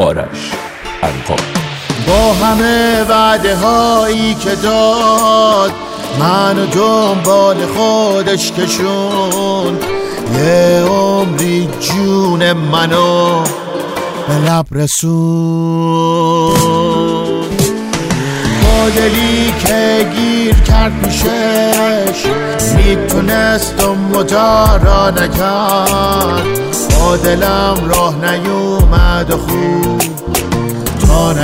آرش عنقا. با همه وعده هایی که داد منو دنبال خودش کشون، یه عمری جون منو به لب رسون. با دلی که گیر کرد پیشش میتونست مدارا نکرد، با دلم راه نیومد و خوب تا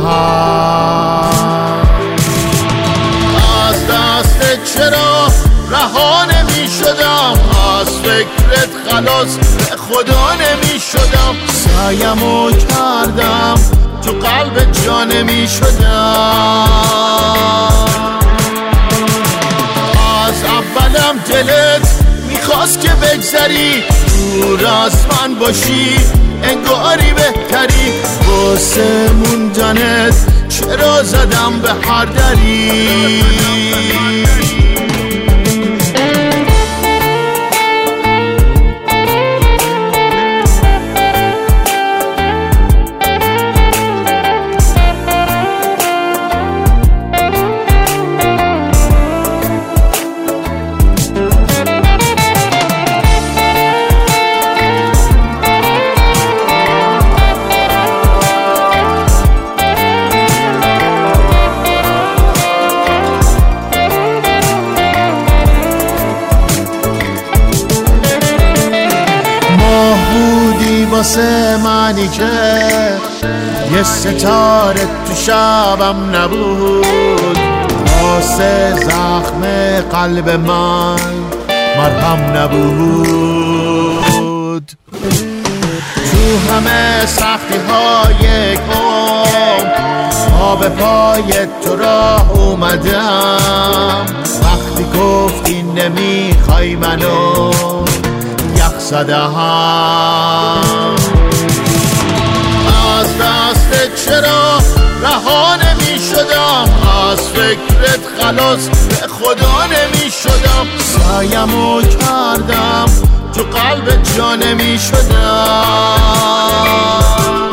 نکرد. از دست چرا رها نمی شدم، از فکرت خلاص به خدا نمی شدم. سعیمو کردم تو قلب جا نمی شدم. از اولم دلت میخواست که بگذری، دور از من باشی انگاری بهتری. واسه موندنت چرا زدم به هر دری. واسه منی که یه ستاره تو شبم نبود، واسه زخم قلب من مرهم نبود. تو همه سختی های عمر پا به پای تو راه اومدم، وقتی گفتی نمیخوای منو یخ زدم. از دست چرا رها نمی شدم، از فکرت خلاص به خدا نمی شدم. سعیمو کردم تو قلب جا نمی شدم.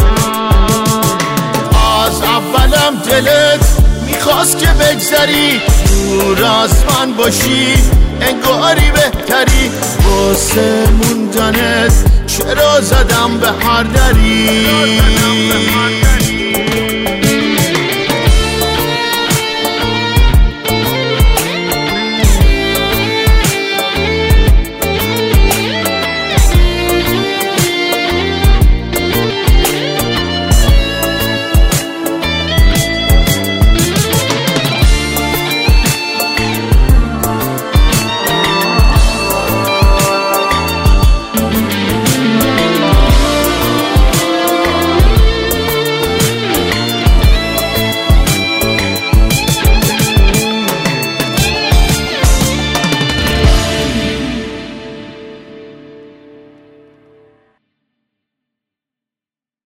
از اولم دلت میخواست که بگذری، دور از من باشی انگاری بهتری. واسه موندنت چرا زدم به هر دری.